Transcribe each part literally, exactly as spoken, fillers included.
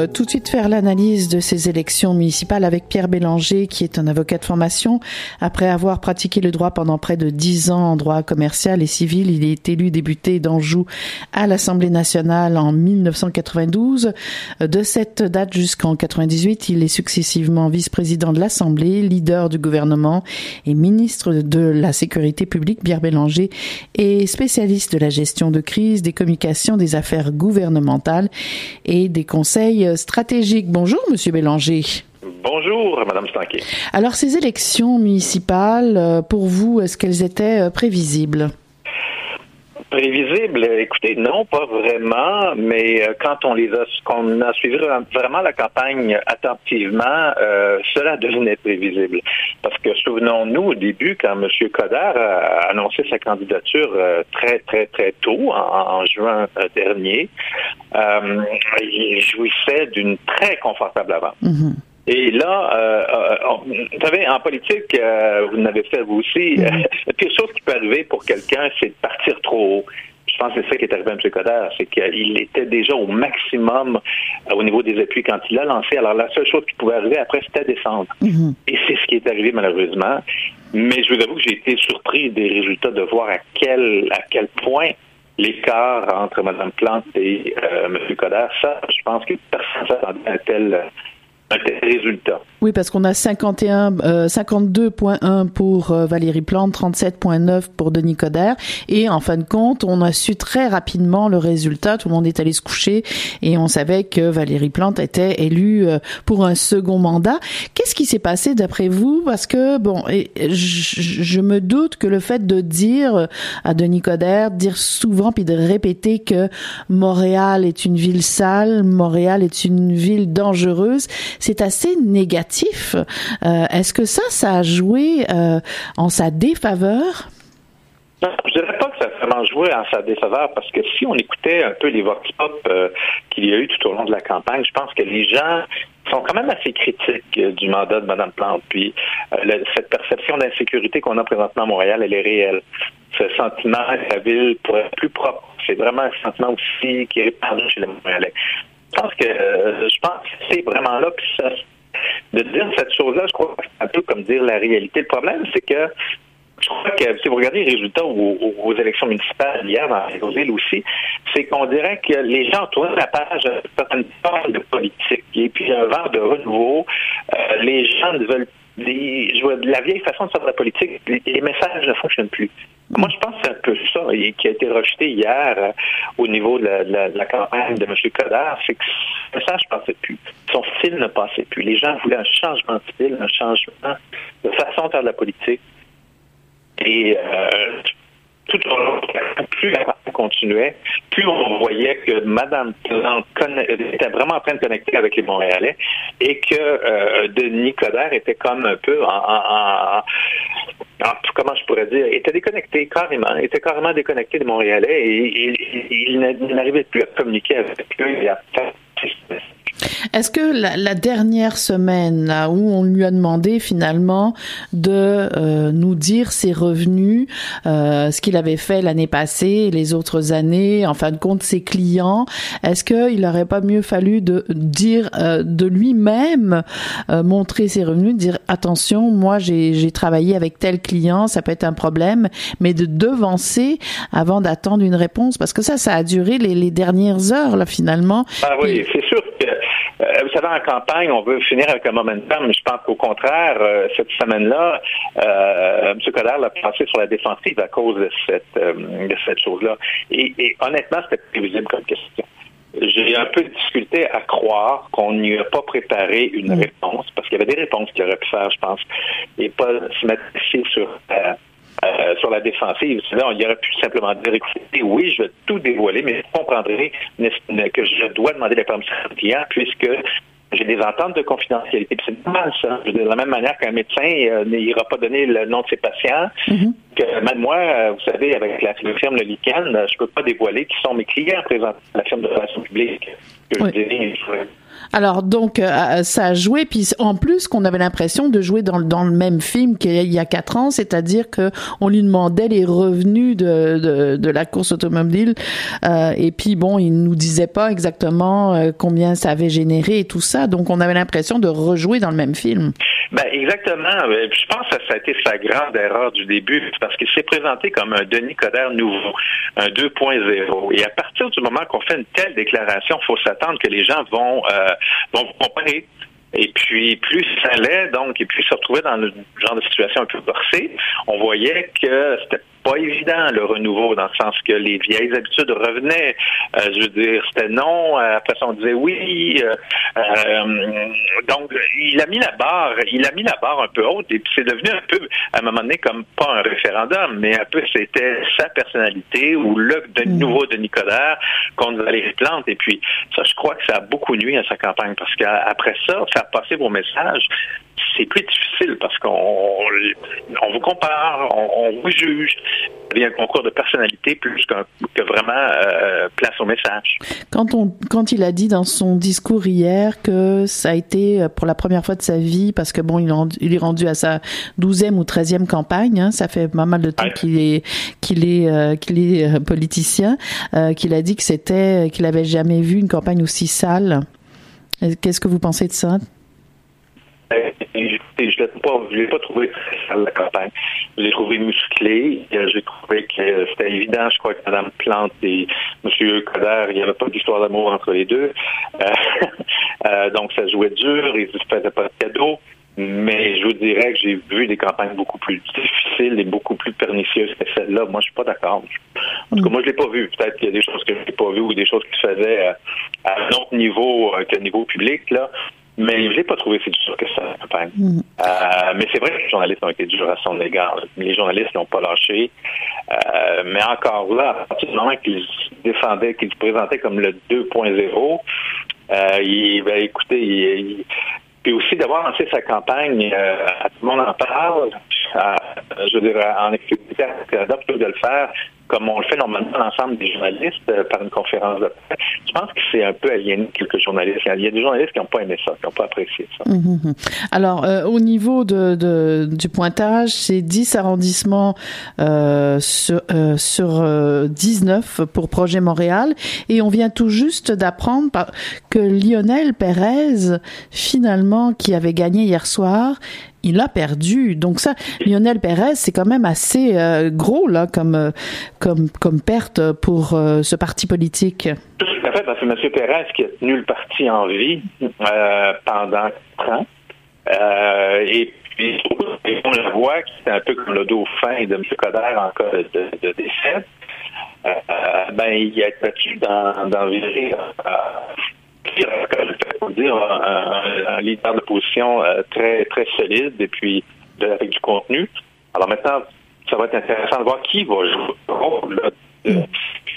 euh, tout de suite faire l'analyse de ces élections municipales avec Pierre Bélanger, qui est un avocat de formation. Après avoir pratiqué le droit pendant près de dix ans en droit commercial et civil, il est élu député d'Anjou à l'Assemblée nationale en dix-neuf cent quatre-vingt-douze. De cette date jusqu'en quatre-vingt-dix-huit, il est successivement vice-président de l'Assemblée, leader du gouvernement et ministre de la Sécurité publique. Pierre Bélanger est spécialiste de la gestion de crise, des communications, des affaires gouvernementales et des conseils stratégiques. Bonjour, Monsieur Bélanger. Bonjour, Madame Stanquet. Alors, ces élections municipales, pour vous, est-ce qu'elles étaient prévisibles? Prévisible, écoutez, non, pas vraiment, mais quand on les a, qu'on a suivi vraiment la campagne attentivement, euh, cela devenait prévisible. Parce que souvenons-nous au début, quand M. Coderre a annoncé sa candidature euh, très, très, très tôt, en, en juin euh, dernier, euh, il jouissait d'une très confortable avance. Mm-hmm. Et là, euh, on, vous savez, en politique, euh, vous l'avez fait vous aussi, mm-hmm. euh, la pire chose qui peut arriver pour quelqu'un, c'est de partir trop haut. Je pense que c'est ça qui est arrivé à M. Coderre, c'est qu'il était déjà au maximum euh, au niveau des appuis quand il a lancé. Alors, la seule chose qui pouvait arriver après, c'était descendre. Mm-hmm. Et c'est ce qui est arrivé, malheureusement. Mais je vous avoue que j'ai été surpris des résultats de voir à quel, à quel point l'écart entre Mme Plante et euh, M. Coderre, ça, je pense que personne ne s'attendait à un tel... un tel résultat. Oui, parce qu'on a cinquante et un, euh, cinquante-deux virgule un pour euh, Valérie Plante, trente-sept virgule neuf pour Denis Coderre. Et en fin de compte, on a su très rapidement le résultat. Tout le monde est allé se coucher et on savait que Valérie Plante était élue euh, pour un second mandat. Qu'est-ce qui s'est passé d'après vous? Parce que, bon, et, je, je me doute que le fait de dire à Denis Coderre, de dire souvent puis de répéter que Montréal est une ville sale, Montréal est une ville dangereuse, c'est assez négatif. Euh, est-ce que ça, ça a joué euh, en sa défaveur? Non, je dirais pas que ça a vraiment joué en sa défaveur, parce que si on écoutait un peu les vox pop euh, qu'il y a eu tout au long de la campagne, je pense que les gens sont quand même assez critiques euh, du mandat de Mme Plante. Puis euh, le, cette perception d'insécurité qu'on a présentement à Montréal, elle est réelle. Ce sentiment que la ville pourrait être plus propre, c'est vraiment un sentiment aussi qui est répandu chez les Montréalais. Je pense que euh, je pense que c'est vraiment là que ça, de dire cette chose-là, je crois que c'est un peu comme dire la réalité. Le problème, c'est que je crois que si vous regardez les résultats aux, aux, aux élections municipales hier dans les villes aussi, c'est qu'on dirait que les gens tournent la page à certaines formes de politique. Et puis un vent de renouveau, euh, les gens ne veulent Les, je vois, la vieille façon de faire de la politique, les, les messages ne fonctionnent plus. Moi, je pense que c'est un peu ça et, qui a été rejeté hier euh, au niveau de la, de, la, de la campagne de M. Coderre, c'est que le message ne passait plus. Son style ne passait plus. Les gens voulaient un changement de style, un changement de façon de faire de la politique. Et euh, tout au long, plus la campagne continuait, plus on voyait que Mme Plante était vraiment en train de connecter avec les Montréalais et que euh, Denis Coderre était comme un peu en, en, en, en, comment je pourrais dire, était déconnecté carrément, était carrément déconnecté des Montréalais et, et, et il n'arrivait plus à communiquer avec eux et à faire. Est-ce que la, la dernière semaine, là où on lui a demandé finalement de euh, nous dire ses revenus, euh, ce qu'il avait fait l'année passée et les autres années, en fin de compte ses clients, est-ce qu'il n'aurait pas mieux fallu de dire euh, de lui-même euh, montrer ses revenus, dire attention, moi j'ai, j'ai travaillé avec tel client, ça peut être un problème, mais de devancer avant d'attendre une réponse, parce que ça, ça a duré les, les dernières heures là finalement. Ah oui, et... c'est sûr que Euh, vous savez, en campagne, on veut finir avec un momentum, mais je pense qu'au contraire, euh, cette semaine-là, euh, M. Coderre l'a passé sur la défensive à cause de cette, euh, de cette chose-là. Et, et honnêtement, c'était prévisible comme question. J'ai un peu de difficulté à croire qu'on n'y a pas préparé une mmh. réponse, parce qu'il y avait des réponses qu'il aurait pu faire, je pense, et pas se mettre ici sur... Euh, Euh, sur la défensive. Là, on y aurait pu simplement dire, écoutez, oui, je vais tout dévoiler, mais vous comprendrez que je dois demander la permission du client puisque j'ai des ententes de confidentialité. Puis c'est normal, ça. De la même manière qu'un médecin euh, n'ira pas donner le nom de ses patients, mm-hmm. que même moi, euh, vous savez, avec la, la firme Le Lican, je peux pas dévoiler qui sont mes clients présentement à la firme de relations publiques. que oui. je dirais. Alors donc euh, ça a joué, puis en plus qu'on avait l'impression de jouer dans, dans le même film qu'il y a quatre ans, c'est-à-dire que on lui demandait les revenus de, de, de la course automobile, euh, et puis bon, il nous disait pas exactement euh, combien ça avait généré et tout ça, donc on avait l'impression de rejouer dans le même film. Ben exactement. Je pense que ça a été sa grande erreur du début, parce qu'il s'est présenté comme un Denis Coderre nouveau, un deux point zéro. Et à partir du moment qu'on fait une telle déclaration, il faut s'attendre que les gens vont euh, vont vous comparer. Et puis, plus ça allait, donc, et plus se retrouvait dans le genre de situation un peu corsée, on voyait que c'était pas évident, le renouveau, dans le sens que les vieilles habitudes revenaient. Euh, je veux dire, c'était non, après ça, on disait oui. Euh, euh, donc, il a mis la barre, il a mis la barre un peu haute, et puis c'est devenu un peu, à un moment donné, comme pas un référendum, mais un peu, c'était sa personnalité, ou le de nouveau Denis Coderre contre Valérie Plante. Et puis, ça, je crois que ça a beaucoup nuit à sa campagne, parce qu'après ça, faire passer vos messages, c'est plus difficile parce qu'on on vous compare, on, on vous juge. Il y a un concours de personnalité plus qu'un, que vraiment euh, place au message. Quand, on, quand il a dit dans son discours hier que ça a été pour la première fois de sa vie, parce que bon, il, il est rendu à sa douzième ou treizième campagne, hein, ça fait pas mal de temps ouais. qu'il est, qu'il est, euh, qu'il est politicien, euh, qu'il a dit que c'était, qu'il avait jamais vu une campagne aussi sale. Qu'est-ce que vous pensez de ça? Je ne l'ai pas trouvé très sale, la campagne. Je l'ai trouvé musclé. J'ai trouvé que c'était évident. Je crois que Mme Plante et M. Coderre, il n'y avait pas d'histoire d'amour entre les deux. Euh, euh, donc, ça jouait dur. Ils ne se faisaient pas de cadeaux. Mais je vous dirais que j'ai vu des campagnes beaucoup plus difficiles et beaucoup plus pernicieuses que celle-là. Moi, je suis pas d'accord. En tout cas, moi, je l'ai pas vu. Peut-être qu'il y a des choses que je n'ai pas vues ou des choses qui se faisaient à, à un autre niveau que le niveau public, là. Mais je l'ai pas trouvé si dur que ça, la campagne. Mm. Euh, mais c'est vrai que les journalistes ont été durs à son égard. Les journalistes n'ont pas lâché. Euh, mais encore là, à partir du moment qu'ils se défendaient, qu'ils se présentaient comme le deux point zéro, euh, il, ben, écoutez, il, il puis aussi d'avoir lancé sa campagne, euh, à tout le monde en parle, à, je veux dire, en exclusivité à Canada, plutôt que de le faire comme on le fait normalement l'ensemble des journalistes euh, par une conférence de presse. Je pense que c'est un peu aliéné quelques journalistes. Il y a des journalistes qui n'ont pas aimé ça, qui n'ont pas apprécié ça. Mmh. Alors, euh, au niveau de, de, du pointage, c'est dix arrondissements euh, sur, euh, sur euh, dix-neuf pour Projet Montréal. Et on vient tout juste d'apprendre par, que Lionel Pérez, finalement, qui avait gagné hier soir, il a perdu. Donc ça, Lionel Pérez, c'est quand même assez euh, gros là, comme euh, comme comme perte pour euh, ce parti politique. Tout à fait, parce que M. Pérez qui a tenu le parti en vie euh, pendant quatre ans, euh, et puis on le voit qui était un peu comme le dauphin de M. Coderre en cas de, de, de décès. Euh, ben il a été battu dans dans virer. Euh, dire un, un leader d'opposition euh, très très solide et puis de, avec du contenu. Alors maintenant, ça va être intéressant de voir qui va jouer le rôle de, de,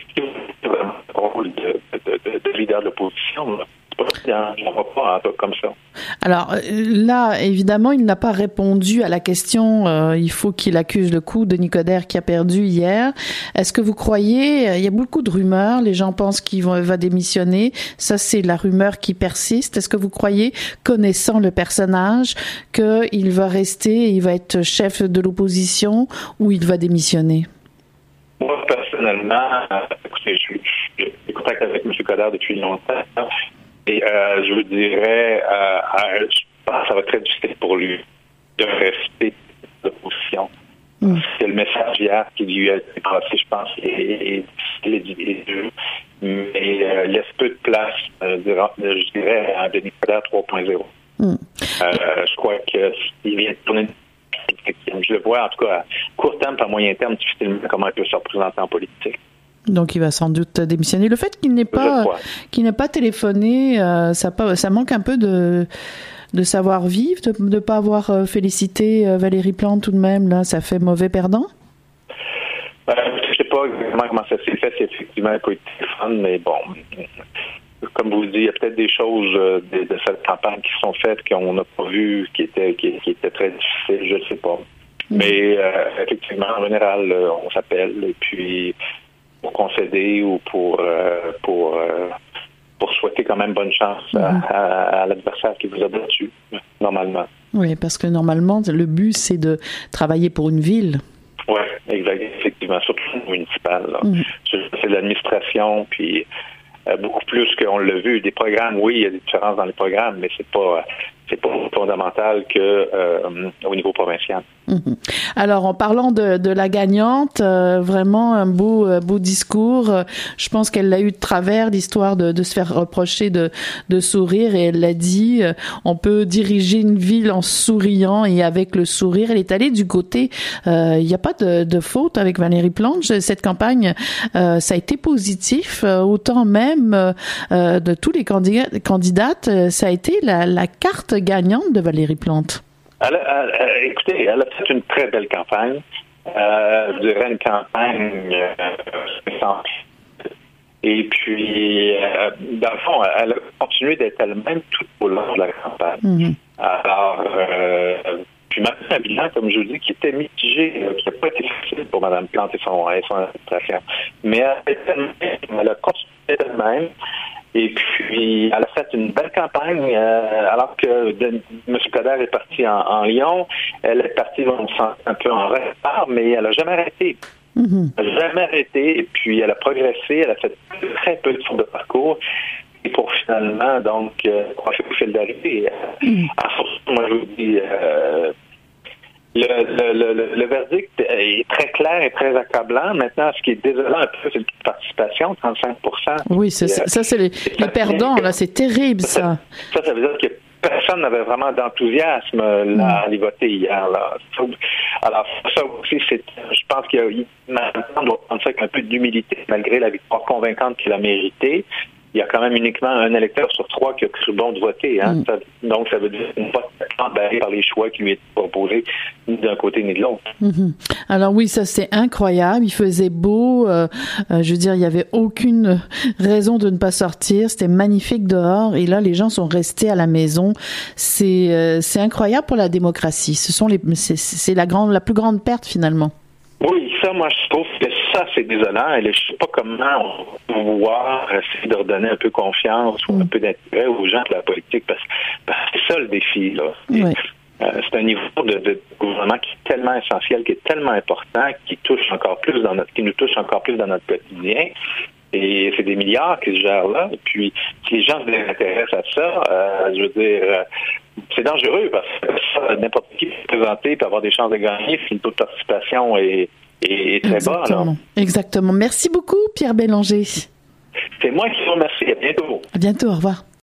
de, de, de leader d'opposition. Je ne vois pas un peu comme ça. Alors là, évidemment, il n'a pas répondu à la question. Euh, il faut qu'il accuse le coup de Denis Coderre qui a perdu hier. Est-ce que vous croyez, il y a beaucoup de rumeurs, les gens pensent qu'il va, va démissionner. Ça, c'est la rumeur qui persiste. Est-ce que vous croyez, connaissant le personnage, qu'il va rester, il va être chef de l'opposition ou il va démissionner? Moi, personnellement, écoutez, je suis en contact avec M. Coderre depuis longtemps. Et euh, je vous dirais, euh, je pense que ça va être très difficile pour lui de rester de l'opposition. Mm. C'est le message hier qui lui a été passé, je pense, et les deux. Mais euh, laisse peu de place, euh, je dirais, à Denis Coderre trois point zéro. Mm. Euh, je crois qu'il vient de tourner. Je le vois, en tout cas, à court terme, à moyen terme, difficilement comment il peut se représenter en politique. Donc, il va sans doute démissionner. Le fait qu'il n'ait pas, qu'il n'ait pas téléphoné, euh, ça, ça manque un peu de, de savoir-vivre, de ne pas avoir félicité Valérie Plante tout de même. Là, ça fait mauvais perdant? Euh, je ne sais pas exactement comment ça s'est fait. C'est effectivement un coup de téléphone, mais bon, comme vous le dites, il y a peut-être des choses de, de cette campagne qui sont faites qu'on n'a pas vues, qui étaient, qui, qui étaient très difficiles, je ne sais pas. Mmh. Mais euh, effectivement, en général, on s'appelle et puis pour concéder ou pour euh, pour euh, pour souhaiter quand même bonne chance mm-hmm. à, à, à l'adversaire qui vous a battu, normalement. Oui, parce que normalement, le but, c'est de travailler pour une ville. Oui, exact, effectivement, surtout municipal. Mm-hmm. C'est de l'administration, puis euh, beaucoup plus qu'on l'a vu. Des programmes, oui, il y a des différences dans les programmes, mais c'est pas... c'est pas fondamental que euh, au niveau provincial. Mmh. Alors, en parlant de, de la gagnante, euh, vraiment un beau, euh, beau discours. Je pense qu'elle l'a eu de travers, l'histoire de, de se faire reprocher de, de sourire, et elle l'a dit, euh, on peut diriger une ville en souriant et avec le sourire. Elle est allée du côté, il euh, n'y a pas de, de faute avec Valérie Plante. Cette campagne, euh, ça a été positif, euh, autant même euh, de tous les candidats, candidates, euh, ça a été la, la carte gagnante de Valérie Plante. Elle a, elle, écoutez, elle a fait une très belle campagne. Euh, je dirais une campagne euh, sans... Et puis, euh, dans le fond, elle a continué d'être elle-même tout au long de la campagne. Mm-hmm. Alors, euh, puis maintenant, un bilan, comme je vous dis, qui était mitigé, là, qui n'a pas été facile pour Mme Plante et son, et son administration. Mais elle, elle a continué d'être elle-même. Et puis, elle a fait une belle campagne, euh, alors que de, M. Coderre est parti en, en Lyon. Elle est partie, on sent un peu en retard, mais elle n'a jamais arrêté. Mm-hmm. Elle n'a jamais arrêté. Et puis, elle a progressé. Elle a fait très peu de tours de parcours. Et pour finalement, donc, euh, croiser au fil d'arrivée. Mm-hmm. Alors, moi, je vous dis... Euh, Le, le, le, le verdict est très clair et très accablant. Maintenant, ce qui est désolant un peu, c'est le taux de participation, trente-cinq pour cent. Oui, c'est, ça, ça, c'est les, les perdants, là. C'est terrible, ça. Ça, ça veut dire que personne n'avait vraiment d'enthousiasme là, à aller voter hier. Là. Alors, ça aussi, c'est, je pense qu'il y a, maintenant, on doit prendre ça avec un peu d'humilité, malgré la victoire convaincante qu'il a méritée. Il y a quand même uniquement un électeur sur trois qui a cru bon de voter. Hein? Mm. Ça, donc, ça veut dire qu'il n'est pas emballé par les choix qui lui étaient proposés, ni d'un côté ni de l'autre. Mm-hmm. Alors oui, ça c'est incroyable. Il faisait beau. Euh, euh, je veux dire, il n'y avait aucune raison de ne pas sortir. C'était magnifique dehors. Et là, les gens sont restés à la maison. C'est, euh, c'est incroyable pour la démocratie. Ce sont les, c'est, c'est la grande, la plus grande perte finalement. Oui, ça, moi, je trouve que ça, c'est désolant. Et je ne sais pas comment on va pouvoir essayer de redonner un peu confiance ou un peu d'intérêt aux gens de la politique, parce, parce que c'est ça le défi, là. Et, oui. euh, c'est un niveau de, de gouvernement qui est tellement essentiel, qui est tellement important, qui touche encore plus dans notre, qui nous touche encore plus dans notre quotidien. Et c'est des milliards qui se gèrent là. Et puis, si les gens s'intéressent à ça, euh, je veux dire, euh, c'est dangereux parce que ça, n'importe qui peut se présenter et avoir des chances de gagner si le taux de participation est, est, est très Exactement. bas. Là. Exactement. Merci beaucoup, Pierre Bélanger. C'est moi qui vous remercie. À bientôt. À bientôt. Au revoir.